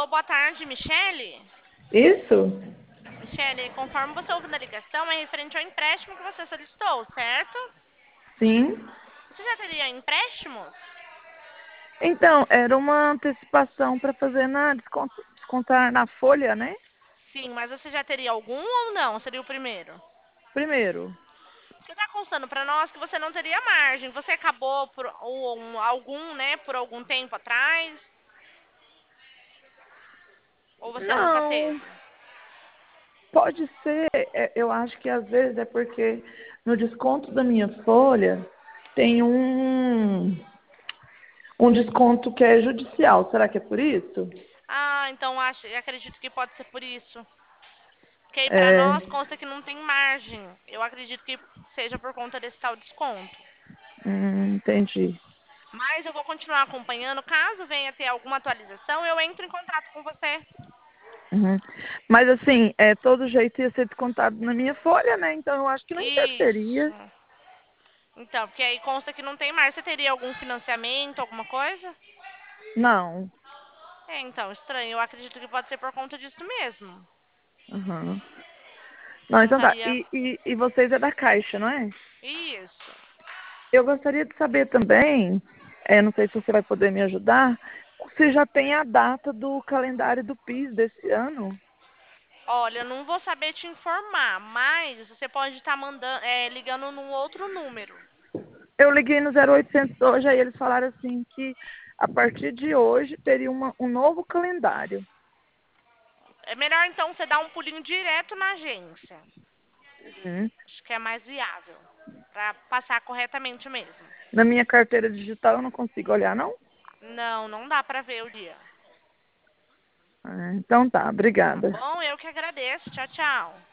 Alô, boa tarde, Michele. Isso? Michele, conforme você ouviu na ligação, é referente ao empréstimo que você solicitou, certo? Sim. Você já teria empréstimos? Então, era uma antecipação para fazer descontar na folha, né? Sim, mas você já teria algum ou não? Seria o primeiro? Primeiro. Porque está constando para nós que você não teria margem. Você acabou por algum, né, por algum tempo atrás? Ou você nunca teve? Não, pode ser. Eu acho que às vezes é porque no desconto da minha folha tem um desconto que é judicial. Será que é por isso? Ah, então acredito que pode ser por isso. Porque aí para É, nós consta que não tem margem. Eu acredito que seja por conta desse tal desconto. entendi. Mas eu vou continuar acompanhando. Caso venha ter alguma atualização, eu entro em contato com você. Uhum. Mas assim, todo jeito ia ser descontado na minha folha, né? Então eu acho que não Isso. interessaria. Então, porque aí consta que não tem mais. Você teria algum financiamento, alguma coisa? Não. É, então, estranho. Eu acredito que pode ser por conta disso mesmo. Uhum. Não, Não então tá. estaria. E vocês é da Caixa, não é? Isso. Eu gostaria de saber também, não sei se você vai poder me ajudar, se já tem a data do calendário do PIS desse ano. Olha, eu não vou saber te informar, mas você pode estar mandando, ligando num outro número. Eu liguei no 0800 hoje, aí eles falaram assim que a partir de hoje teria um novo calendário. É melhor então você dar um pulinho direto na agência. Uhum. Acho que é mais viável. Pra passar corretamente mesmo. Na minha carteira digital eu não consigo olhar, não? Não, não dá pra ver o dia. Então tá, Tá obrigada. bom? Eu que agradeço. Tchau, tchau.